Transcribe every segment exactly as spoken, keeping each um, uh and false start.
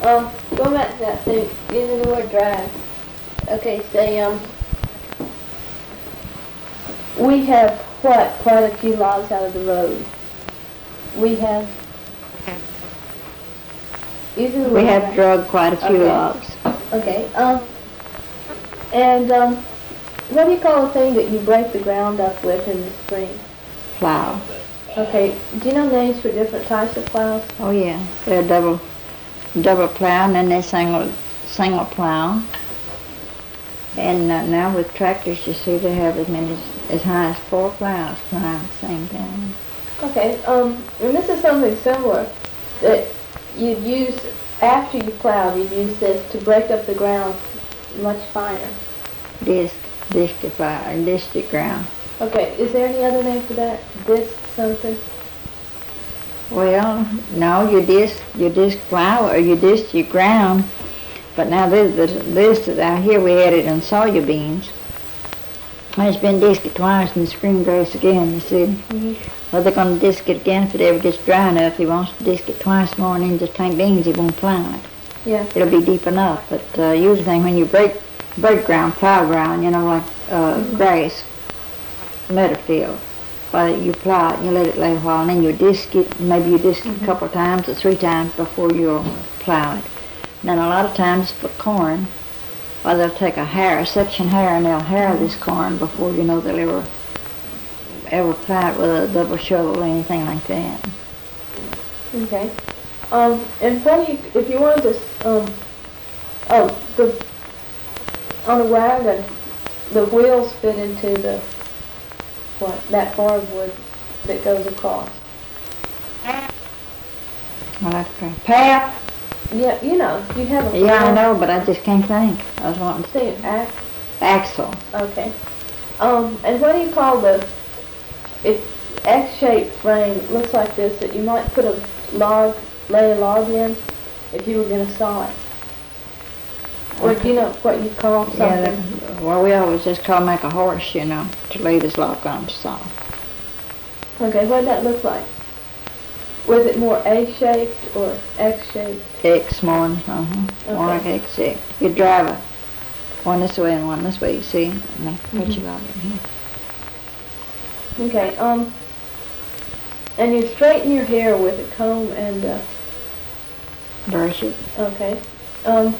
Um, going back to that thing, using the word drive. Okay, say, um, we have, what, quite a few logs out of the road. We have, using the word We have drive. drug quite a few Okay. logs. Okay, um, and, um, what do you call the thing that you break the ground up with in the spring? Plow. Okay, do you know names for different types of plows? Oh yeah, they're double, double plow, and then they're single, single plow. And uh, now with tractors, you see they have as many, as, as high as four plows plowing at the same time. Okay, um, and this is something similar that you'd use after you plowed. You'd use this to break up the ground much finer. Disc, discify, disc ground. Okay, is there any other name for that? Disc something? Well, no, you disc, you disc plow or you disc your ground. But now this, this, this out here we had it on soybeans. It's been disced twice in the spring grass again, you see. Mm-hmm. Well, they're going to disc it again if it ever gets dry enough. He wants to disc it twice more and then just tank beans, he won't plow it. Yeah. It'll be deep enough. But uh, usually when you break, break ground, plow ground, you know, like uh, mm-hmm. grass, meadow field, well, you plow it and you let it lay a while and then you disc it. Maybe you disc mm-hmm. it a couple of times or three times before you'll plow it. Then a lot of times for corn, well, they'll take a hair, a section hair, and they'll hair this corn before you know they'll ever, ever plow it with a double shovel or anything like that. Okay. Um, and what do you, if you wanted to, um, oh, the, on a wagon, the wheels fit into the, what, that hardwood that goes across. Well, that's great. Pat? Yeah, you know, you have a Yeah, I know, but I just can't think. I was wanting to say ax axle. Okay. Um, and what do you call the it X-shaped frame? Looks like this that you might put a log, lay a log in if you were going to saw it. Or Okay. do you know what you call something? Yeah, that, well, we always just call make a horse, you know, to lay this log on to saw. Okay, what did that look like? Was it more A-shaped or X-shaped? X more, uh-huh, Okay. more like X-shaped. You drive it one this way and one this way, you see, and they put Mhm. your log in here. Okay, um, and you straighten your hair with a comb and, uh, Brush it. okay, um,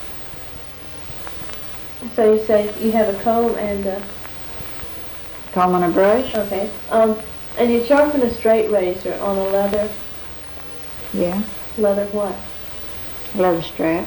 so you say you have a comb and, uh, Comb and a brush? okay, um, and you sharpen a straight razor on a leather, Yeah. leather what? Leather strap.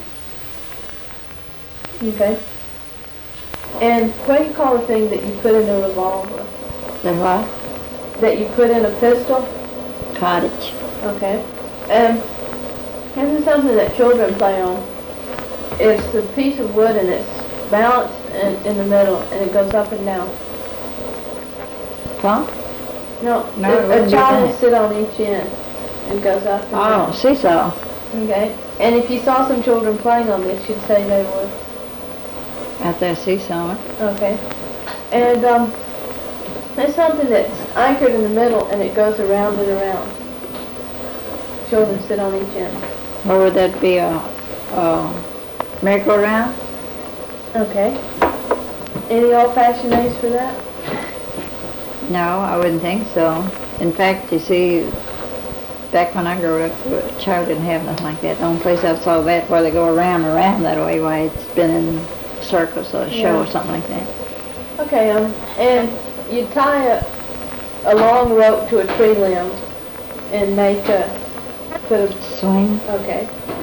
Okay. And what do you call the thing that you put in a revolver? The what? That you put in a pistol? Cottage. Okay. Um, this is something that children play on. It's the piece of wood and it's balanced in, in the middle and it goes up and down. Pump? No, No, a, it wouldn't a be child will that. sit on each end and goes up and Oh, down. seesaw. Okay. And if you saw some children playing on this, you'd say they were. Out there seesawing. Okay. And um, there's something that's anchored in the middle and it goes around and around. Children sit on each end. Or would that be a, a merry-go-round? Okay. Any old-fashioned names for that? No, I wouldn't think so. In fact, you see, back when I grew up, a child didn't have nothing like that. The only place I saw that where they go around and around that way, why it's been in circus or a show Yeah. or something like that. Okay, um, and you tie a, a long rope to a tree limb and make a, put a, Swing? okay.